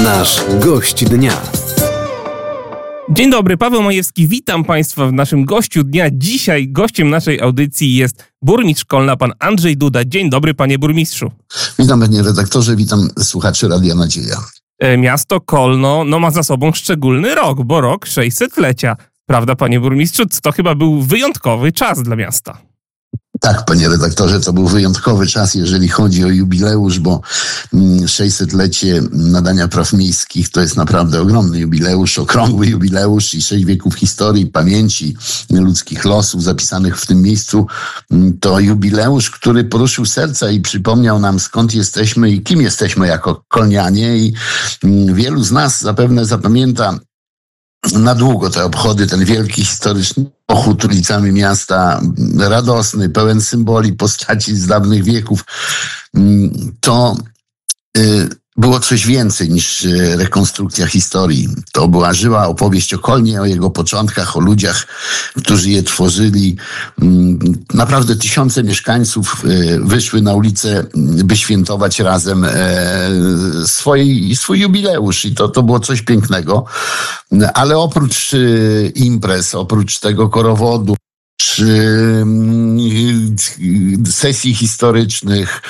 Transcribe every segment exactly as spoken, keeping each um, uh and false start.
Nasz gość dnia. Dzień dobry, Paweł Majewski, witam Państwa w naszym gościu dnia. Dzisiaj gościem naszej audycji jest burmistrz Kolna, pan Andrzej Duda. Dzień dobry, panie burmistrzu. Witam, panie redaktorze, witam słuchaczy Radia Nadzieja. Miasto Kolno no, ma za sobą szczególny rok, bo rok sześćsetlecia. Prawda, panie burmistrzu? To chyba był wyjątkowy czas dla miasta. Tak, panie redaktorze, to był wyjątkowy czas, jeżeli chodzi o jubileusz, bo sześćsetlecie nadania praw miejskich to jest naprawdę ogromny jubileusz, okrągły jubileusz i sześć wieków historii, pamięci ludzkich losów zapisanych w tym miejscu. To jubileusz, który poruszył serca i przypomniał nam, skąd jesteśmy i kim jesteśmy jako kolnianie, i wielu z nas zapewne zapamięta na długo te obchody, ten wielki historyczny pochód ulicami miasta, radosny, pełen symboli, postaci z dawnych wieków. To y, było coś więcej niż rekonstrukcja historii. To była żywa opowieść o Kolnie, o jego początkach, o ludziach, którzy je tworzyli. Naprawdę tysiące mieszkańców wyszły na ulicę, by świętować razem swój, swój jubileusz. I to, to było coś pięknego. Ale oprócz imprez, oprócz tego korowodu, czy sesji historycznych,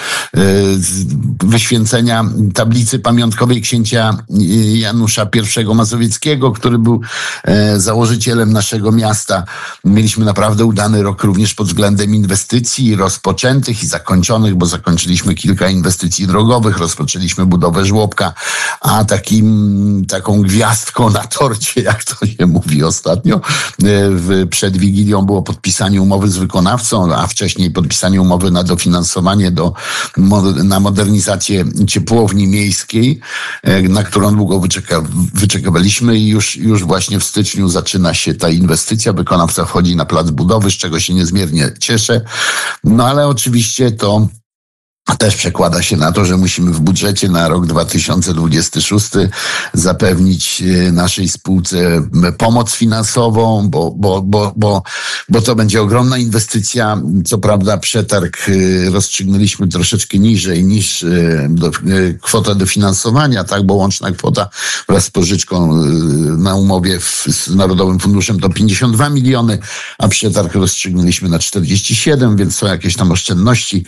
wyświęcenia tablicy pamiątkowej księcia Janusza I Mazowieckiego, który był założycielem naszego miasta. Mieliśmy naprawdę udany rok również pod względem inwestycji rozpoczętych i zakończonych, bo zakończyliśmy kilka inwestycji drogowych, rozpoczęliśmy budowę żłobka, a takim, taką gwiazdką na torcie, jak to się mówi ostatnio, przed Wigilią było podpisanie podpisanie umowy z wykonawcą, a wcześniej podpisanie umowy na dofinansowanie do, na modernizację ciepłowni miejskiej, na którą długo wyczeka, wyczekiwaliśmy i już, już właśnie w styczniu zaczyna się ta inwestycja. Wykonawca wchodzi na plac budowy, z czego się niezmiernie cieszę. No ale oczywiście to też przekłada się na to, że musimy w budżecie na rok dwa tysiące dwudziesty szósty zapewnić naszej spółce pomoc finansową, bo, bo, bo, bo, bo to będzie ogromna inwestycja. Co prawda przetarg rozstrzygnęliśmy troszeczkę niżej niż do, kwota dofinansowania, tak, bo łączna kwota wraz z pożyczką na umowie w, z Narodowym Funduszem to pięćdziesiąt dwa miliony, a przetarg rozstrzygnęliśmy na czterdzieści siedem, więc są jakieś tam oszczędności.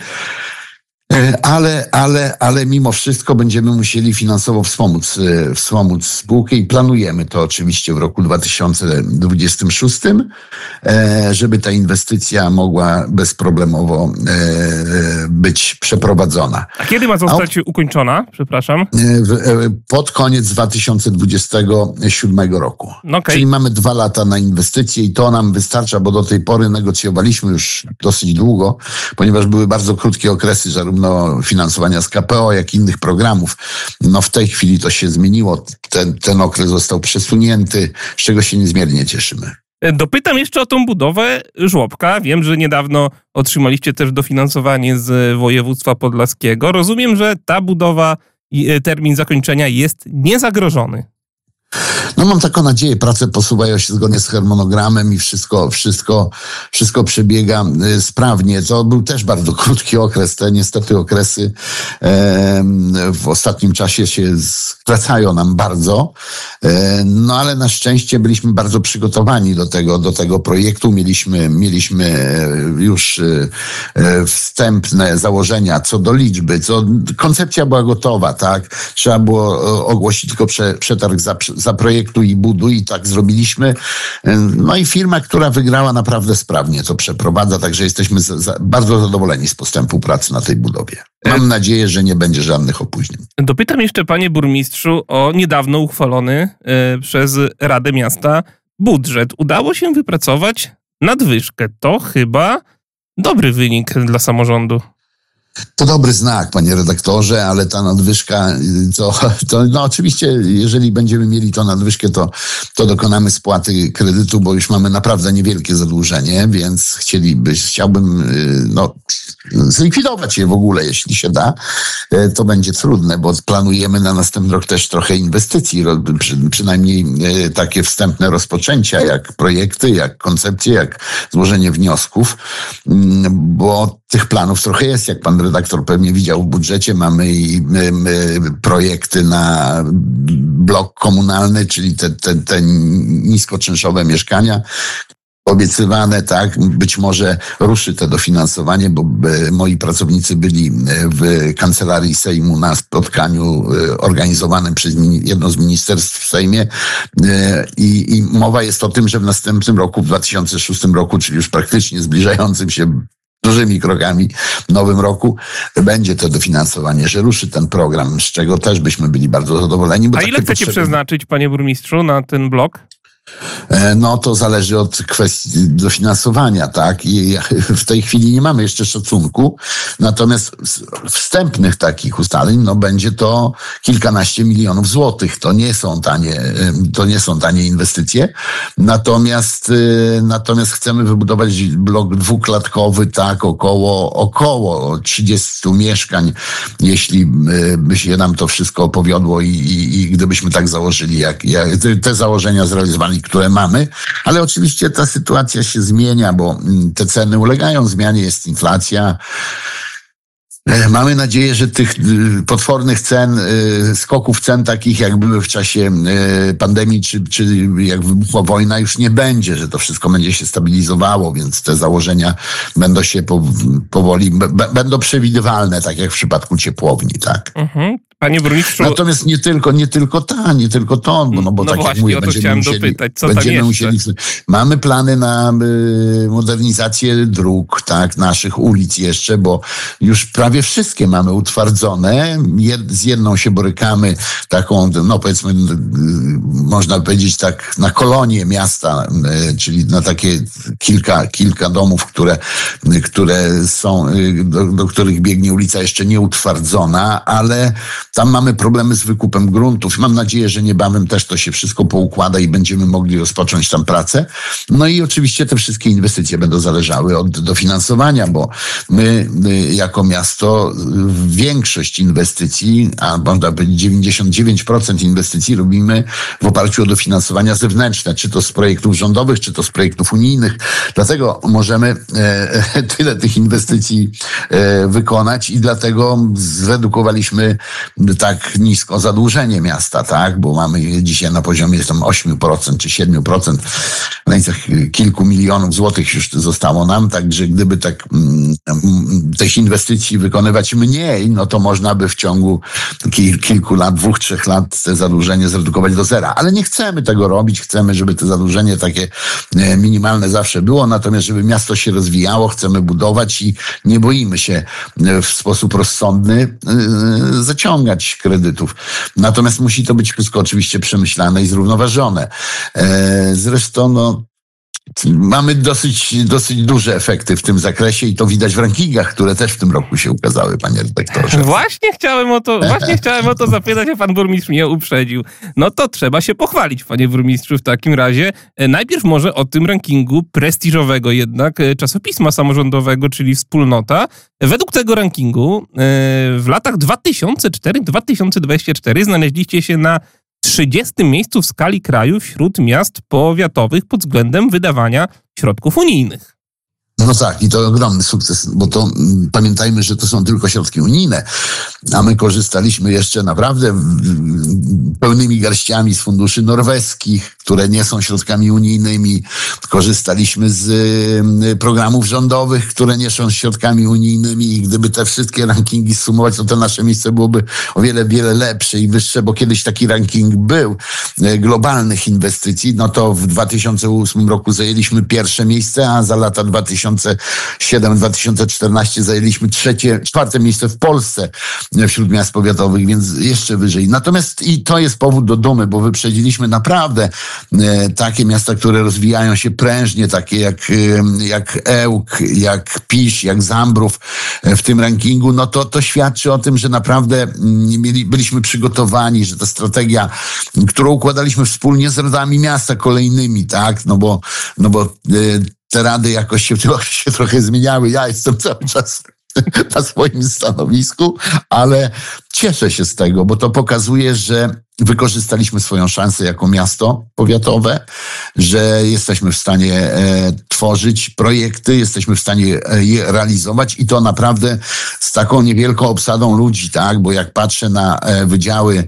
Ale, ale, ale mimo wszystko będziemy musieli finansowo wspomóc, wspomóc spółkę i planujemy to oczywiście w roku dwa tysiące dwudziestym szóstym, żeby ta inwestycja mogła bezproblemowo być przeprowadzona. A kiedy ma zostać A, ukończona? Przepraszam. Pod koniec dwa tysiące dwudziestego siódmego roku. Okay. Czyli mamy dwa lata na inwestycje i to nam wystarcza, bo do tej pory negocjowaliśmy już dosyć długo, ponieważ były bardzo krótkie okresy, zarówno finansowania z K P O, jak i innych programów. No w tej chwili to się zmieniło. Ten, ten okres został przesunięty, z czego się niezmiernie cieszymy. Dopytam jeszcze o tą budowę żłobka. Wiem, że niedawno otrzymaliście też dofinansowanie z województwa podlaskiego. Rozumiem, że ta budowa, termin zakończenia jest niezagrożony. No mam taką nadzieję, prace posuwają się zgodnie z harmonogramem i wszystko, wszystko, wszystko przebiega sprawnie. To był też bardzo krótki okres. Te niestety okresy e, w ostatnim czasie się skracają nam bardzo. E, no ale na szczęście byliśmy bardzo przygotowani do tego, do tego projektu. Mieliśmy, mieliśmy już e, wstępne założenia co do liczby, co koncepcja była gotowa, tak? Trzeba było ogłosić tylko prze, przetarg za, za projekt i buduj, i tak zrobiliśmy. No i firma, która wygrała, naprawdę sprawnie to przeprowadza, także jesteśmy za, za, bardzo zadowoleni z postępu pracy na tej budowie. Mam nadzieję, że nie będzie żadnych opóźnień. Dopytam jeszcze, panie burmistrzu, o niedawno uchwalony y, przez Radę Miasta budżet. Udało się wypracować nadwyżkę. To chyba dobry wynik dla samorządu. To dobry znak, panie redaktorze, ale ta nadwyżka, to, to no oczywiście, jeżeli będziemy mieli tą nadwyżkę, to, to dokonamy spłaty kredytu, bo już mamy naprawdę niewielkie zadłużenie, więc chcieliby, chciałbym no, zlikwidować je w ogóle, jeśli się da. To będzie trudne, bo planujemy na następny rok też trochę inwestycji, przy, przynajmniej takie wstępne rozpoczęcia, jak projekty, jak koncepcje, jak złożenie wniosków, bo tych planów trochę jest. Jak pan redaktor pewnie widział w budżecie, mamy i my, my projekty na blok komunalny, czyli te, te, te niskoczynszowe mieszkania, obiecywane, tak, być może ruszy to dofinansowanie, bo moi pracownicy byli w Kancelarii Sejmu na spotkaniu organizowanym przez jedno z ministerstw w Sejmie i, i mowa jest o tym, że w następnym roku, w dwa tysiące szóstym roku, czyli już praktycznie zbliżającym się dużymi krokami w nowym roku, będzie to dofinansowanie, że ruszy ten program, z czego też byśmy byli bardzo zadowoleni. Bo A ile chcecie potrzeby... przeznaczyć, panie burmistrzu, na ten blok? No to zależy od kwestii dofinansowania, tak? I w tej chwili nie mamy jeszcze szacunku, natomiast wstępnych takich ustaleń, no będzie to kilkanaście milionów złotych. To nie są tanie, to nie są tanie inwestycje. Natomiast, natomiast chcemy wybudować blok dwuklatkowy, tak, około, około trzydziestu mieszkań, jeśli by się nam to wszystko powiodło i, i, i gdybyśmy tak założyli, jak, jak te założenia zrealizowali, które mamy, ale oczywiście ta sytuacja się zmienia, bo te ceny ulegają zmianie, jest inflacja. Mamy nadzieję, że tych potwornych cen, skoków cen takich jak były w czasie pandemii, czy, czy jak wybuchła wojna, już nie będzie, że to wszystko będzie się stabilizowało, więc te założenia będą się powoli, b- będą przewidywalne, tak jak w przypadku ciepłowni, tak. Mhm. Panie burmistrzu... Natomiast nie tylko, nie tylko ta, nie tylko to, bo, no bo no tak właśnie, jak mówię, o to będziemy chciałem musieli, dopytać, co będziemy tam jeszcze? musieli, mamy plany na y, modernizację dróg, tak, naszych ulic jeszcze, bo już prawie wszystkie mamy utwardzone, Jed, z jedną się borykamy, taką, no powiedzmy, y, można powiedzieć tak, na kolonię miasta, y, czyli na takie kilka, kilka domów, które, y, które są, y, do, do których biegnie ulica jeszcze nieutwardzona, ale tam mamy problemy z wykupem gruntów. Mam nadzieję, że niebawem też to się wszystko poukłada i będziemy mogli rozpocząć tam pracę. No i oczywiście te wszystkie inwestycje będą zależały od dofinansowania, bo my, my jako miasto większość inwestycji, a można powiedzieć dziewięćdziesiąt dziewięć procent inwestycji robimy w oparciu o dofinansowania zewnętrzne, czy to z projektów rządowych, czy to z projektów unijnych. Dlatego możemy e, tyle tych inwestycji e, wykonać i dlatego zredukowaliśmy tak nisko zadłużenie miasta, tak, bo mamy dzisiaj na poziomie tam osiem procent czy siedem procent, w granicach kilku milionów złotych już zostało nam, także gdyby tak mm, tych inwestycji wykonywać mniej, no to można by w ciągu kil, kilku lat, dwóch, trzech lat te zadłużenie zredukować do zera. Ale nie chcemy tego robić, chcemy, żeby to zadłużenie takie minimalne zawsze było, natomiast żeby miasto się rozwijało, chcemy budować i nie boimy się w sposób rozsądny zaciągać kredytów. Natomiast musi to być wszystko oczywiście przemyślane i zrównoważone. Zresztą no, mamy dosyć, dosyć duże efekty w tym zakresie i to widać w rankingach, które też w tym roku się ukazały, panie redaktorze. Właśnie chciałem o to, właśnie chciałem o to zapytać, a pan burmistrz mnie uprzedził. No to trzeba się pochwalić, panie burmistrzu, w takim razie. Najpierw może o tym rankingu prestiżowego jednak czasopisma samorządowego, czyli Wspólnota. Według tego rankingu w latach dwa tysiące czwarty do dwa tysiące dwudziestego czwartego znaleźliście się na trzydziestym miejscu w skali kraju wśród miast powiatowych pod względem wydawania środków unijnych. No tak, i to ogromny sukces, bo to m, pamiętajmy, że to są tylko środki unijne, a my korzystaliśmy jeszcze naprawdę w, w, pełnymi garściami z funduszy norweskich, które nie są środkami unijnymi. Korzystaliśmy z y, programów rządowych, które nie są środkami unijnymi i gdyby te wszystkie rankingi sumować, to to nasze miejsce byłoby o wiele, wiele lepsze i wyższe, bo kiedyś taki ranking był y, globalnych inwestycji, no to w dwa tysiące ósmym roku zajęliśmy pierwsze miejsce, a za lata dwa tysiące siódmy do dwa tysiące czternastego zajęliśmy trzecie, czwarte miejsce w Polsce wśród miast powiatowych, więc jeszcze wyżej. Natomiast i to jest powód do dumy, bo wyprzedziliśmy naprawdę e, takie miasta, które rozwijają się prężnie, takie jak, e, jak Ełk, jak Pisz, jak Zambrów e, w tym rankingu. No to, to świadczy o tym, że naprawdę nie mieli, byliśmy przygotowani, że ta strategia, którą układaliśmy wspólnie z radami miasta kolejnymi, tak, no bo, no bo e, te rady jakoś się, się trochę zmieniały. Ja jestem cały czas na swoim stanowisku, ale cieszę się z tego, bo to pokazuje, że wykorzystaliśmy swoją szansę jako miasto powiatowe, że jesteśmy w stanie e, tworzyć projekty, jesteśmy w stanie je realizować i to naprawdę z taką niewielką obsadą ludzi, tak? Bo jak patrzę na e, wydziały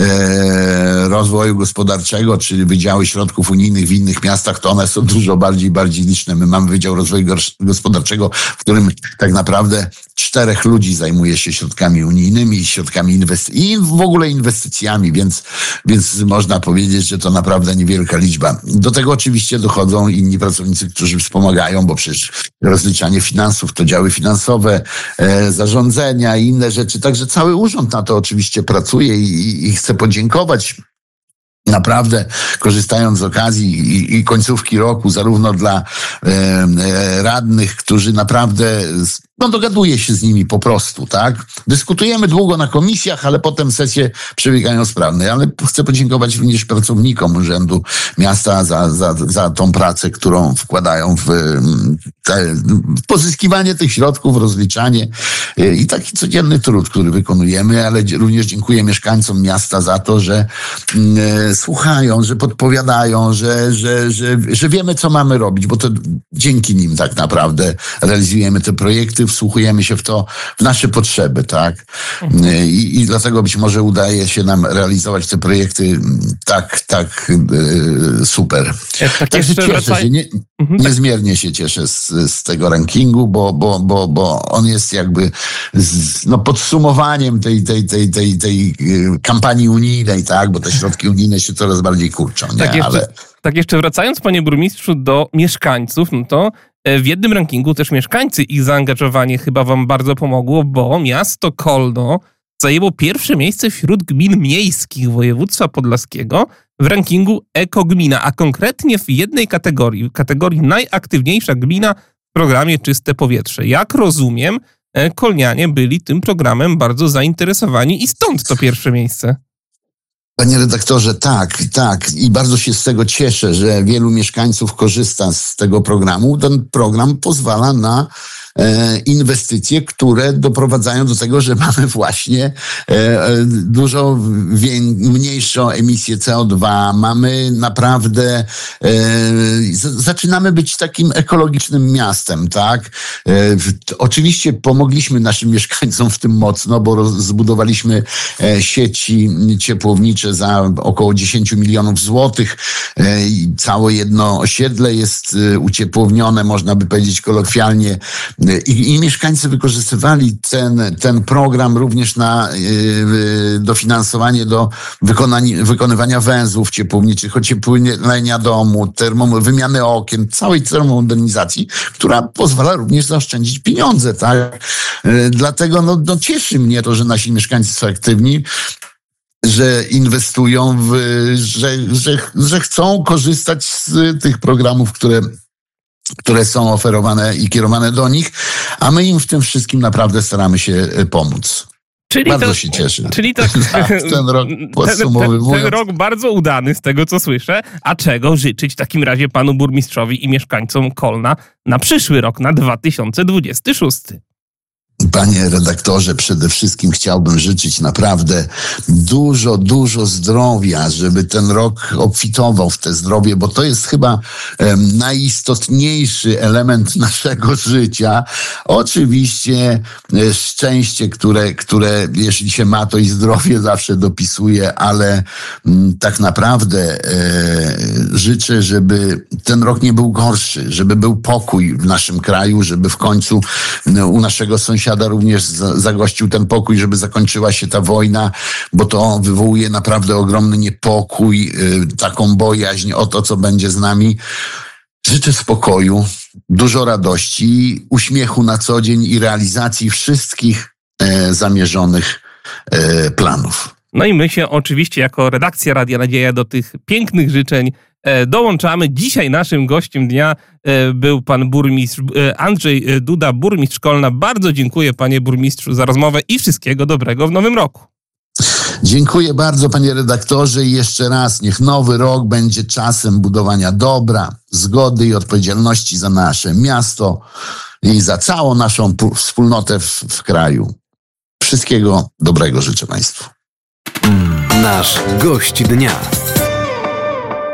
e, rozwoju gospodarczego, czy wydziały środków unijnych w innych miastach, to one są dużo bardziej, bardziej liczne. My mamy Wydział Rozwoju Gospodarczego, w którym tak naprawdę czterech ludzi zajmuje się środkami unijnymi, środkami inwestycji i w ogóle inwestycjami, więc Więc można powiedzieć, że to naprawdę niewielka liczba. Do tego oczywiście dochodzą inni pracownicy, którzy wspomagają, bo przecież rozliczanie finansów to działy finansowe, e, zarządzenia i inne rzeczy. Także cały urząd na to oczywiście pracuje i, i chcę podziękować. Naprawdę, korzystając z okazji i, i końcówki roku, zarówno dla e, e, radnych, którzy naprawdę, no dogaduję się z nimi po prostu, tak? Dyskutujemy długo na komisjach, ale potem sesje przebiegają sprawnie. Ale chcę podziękować również pracownikom Urzędu Miasta za, za, za tą pracę, którą wkładają w, te, w pozyskiwanie tych środków, rozliczanie e, i taki codzienny trud, który wykonujemy, ale również dziękuję mieszkańcom miasta za to, że e, słuchają, że podpowiadają, że, że, że, że wiemy, co mamy robić, bo to dzięki nim tak naprawdę realizujemy te projekty, wsłuchujemy się w to, w nasze potrzeby, tak? Mhm. I, i dlatego być może udaje się nam realizować te projekty tak, tak e, super. Ja tak Także cieszę wracaj... się, nie, mhm. niezmiernie się cieszę z, z tego rankingu, bo, bo, bo, bo on jest jakby z, no, podsumowaniem tej, tej, tej, tej, tej kampanii unijnej, tak? Bo te środki unijne się coraz bardziej kurczą, nie? Tak jeszcze, Ale... tak jeszcze wracając, panie burmistrzu, do mieszkańców, no to w jednym rankingu też mieszkańcy, ich zaangażowanie chyba wam bardzo pomogło, bo miasto Kolno zajęło pierwsze miejsce wśród gmin miejskich województwa podlaskiego w rankingu Ekogmina, a konkretnie w jednej kategorii, w kategorii najaktywniejsza gmina w programie Czyste Powietrze. Jak rozumiem, kolnianie byli tym programem bardzo zainteresowani i stąd to pierwsze miejsce. Panie redaktorze, tak, tak. I bardzo się z tego cieszę, że wielu mieszkańców korzysta z tego programu. Ten program pozwala na e, inwestycje, które doprowadzają do tego, że mamy właśnie e, dużo wie, mniejszą emisję C O dwa. Mamy naprawdę, e, z, zaczynamy być takim ekologicznym miastem, tak? E, w, oczywiście pomogliśmy naszym mieszkańcom w tym mocno, bo roz, zbudowaliśmy e, sieci ciepłownicze za około dziesięć milionów złotych. I całe jedno osiedle jest uciepłownione, można by powiedzieć kolokwialnie. I, i mieszkańcy wykorzystywali ten, ten program również na y, dofinansowanie do wykonania, wykonywania węzłów ciepłowniczych, ocieplenia domu, termo, wymiany okien, całej termomodernizacji, która pozwala również zaoszczędzić pieniądze, tak? Y, dlatego no, no cieszy mnie to, że nasi mieszkańcy są aktywni, że inwestują, w, że, że, że chcą korzystać z tych programów, które, które są oferowane i kierowane do nich, a my im w tym wszystkim naprawdę staramy się pomóc. Czyli bardzo to, się cieszę. Czyli tak, ten rok podsumowując. Ten, ten rok bardzo udany z tego, co słyszę. A czego życzyć w takim razie panu burmistrzowi i mieszkańcom Kolna na przyszły rok, na dwa tysiące dwudziesty szósty? Panie redaktorze, przede wszystkim chciałbym życzyć naprawdę dużo, dużo zdrowia, żeby ten rok obfitował w te zdrowie, bo to jest chyba um, najistotniejszy element naszego życia. Oczywiście e, szczęście, które, które jeśli się ma, to i zdrowie zawsze dopisuje, ale m, tak naprawdę e, życzę, żeby ten rok nie był gorszy, żeby był pokój w naszym kraju, żeby w końcu no, u naszego sąsiada również zagościł ten pokój, żeby zakończyła się ta wojna, bo to wywołuje naprawdę ogromny niepokój, taką bojaźń o to, co będzie z nami. Życzę spokoju, dużo radości, uśmiechu na co dzień i realizacji wszystkich e, zamierzonych e, planów. No i my się oczywiście jako redakcja Radia Nadzieja do tych pięknych życzeń dołączamy. Dzisiaj naszym gościem dnia był pan burmistrz Andrzej Duda, burmistrz Kolna. Bardzo dziękuję, panie burmistrzu, za rozmowę i wszystkiego dobrego w nowym roku. Dziękuję bardzo, panie redaktorze, i jeszcze raz niech nowy rok będzie czasem budowania dobra, zgody i odpowiedzialności za nasze miasto i za całą naszą wspólnotę w, w kraju. Wszystkiego dobrego życzę Państwu. Nasz gość dnia.